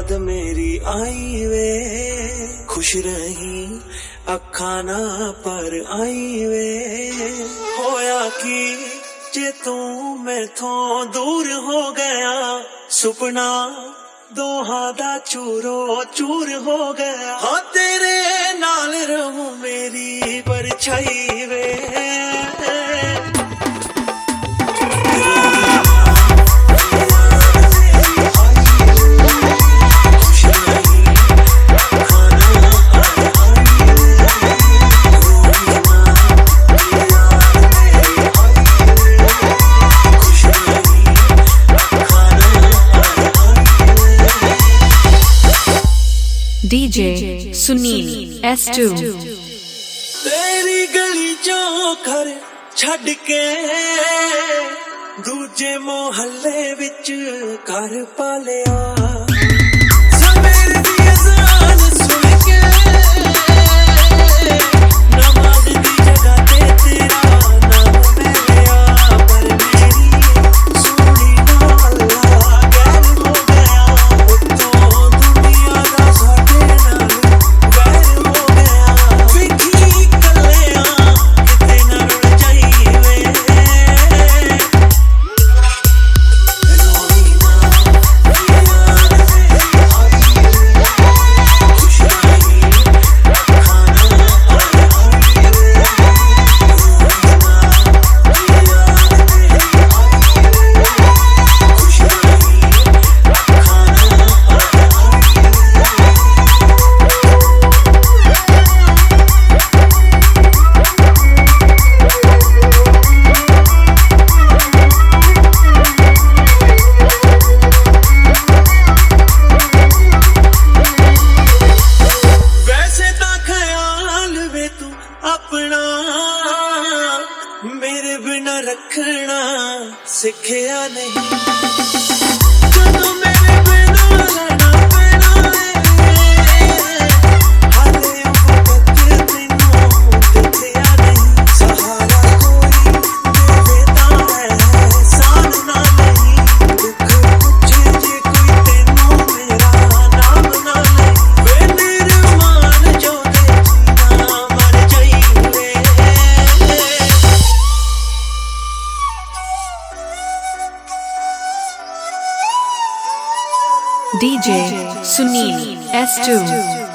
याद मेरी आई वे, खुश रही अखा ना पर आई वे। होया कि जे तू मैथों दूर हो गया, सुपना दोहा दा चूरो चूर हो गया। हाँ तेरे नाल रहूं मेरी परछाई वे। DJ Sunil S2। तेरी गली चों घर छड़ के दूजे मोहल्ले विच घर पालिया। मेरे बिना रखना सिखया नहीं, ਜਦੋਂ मेरे बिना रहना पैना हाले वक्त तैनू दिखया नहीं। सहारा कोई देता है साथ ना नहीं, दुख पूछे जे कोई तैनू मेरा नाम ना नहीं। वे निर्माण जो दे जीना मर जाइए। DJ Sunil S2।